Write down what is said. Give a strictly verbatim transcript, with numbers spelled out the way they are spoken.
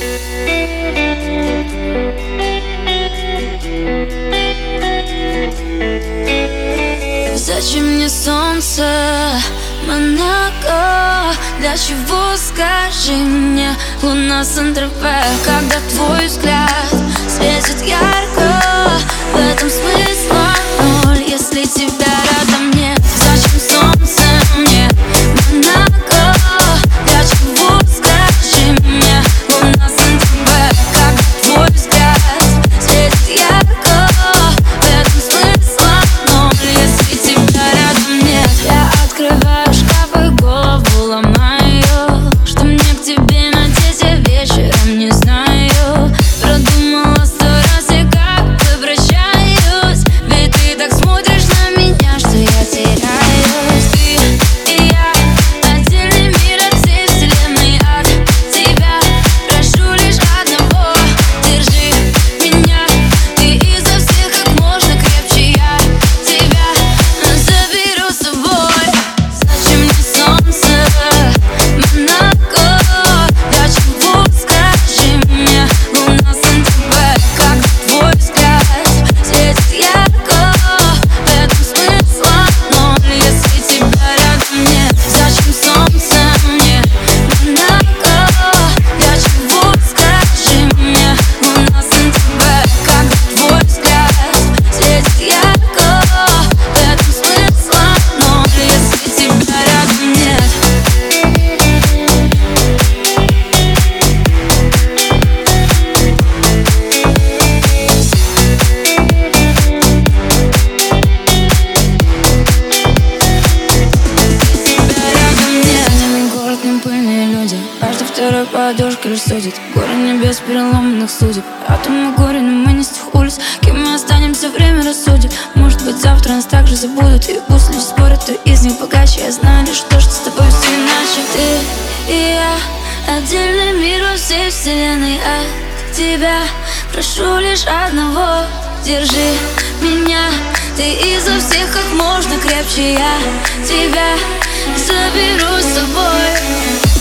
Зачем мне солнце, Монако? Для чего, скажи мне, луна Сан-Тропе? Когда твой взгляд светит ярко, в этом смысла ноль, если тебя рядом нет. Зачем солнце мне, Монако? Для чего, скажи мне, луна Сан-Тропе? Когда твой взгляд светит ярко, в этом смысла ноль, если тебя рядом нет. Я открываю шкаф и голову ломаю, что мне к тебе надеть, я вечером не знаю. Продумала сто раз, я как обращаюсь, ведь ты так смотришь на меня, что я теряюсь. Ты и я, отдельный мир от всей вселенной, от тебя прошу лишь одного: держи меня, ты изо всех как можно крепче, я тебя заберу с собой. Зачем мне солнце, Монако? Для чего, скажи мне, луна Сан-Тропе? Как твой взгляд светит ярко, в этом смысла ноль, если тебя рядом нет. Зачем солнце мне, Монако? Для чего, скажи мне, луна Сан-Тропе? Как твой взгляд светит ярко, в этом смысла ноль, если тебя рядом нет. Город не пыльные люди, каждый второй подушка лишь судит. Горы небес переломанных судеб, атомы горе, но мы не с тех улиц. Кем мы останемся, время рассудит. Может быть, завтра нас также забудут, и пусть люди спорят, кто из них богаче. Я знаю лишь то, что с тобой все иначе. Ты и я, отдельный мир во всей вселенной, от тебя прошу лишь одного: держи меня, ты изо всех как можно крепче, я тебя заберу с собой.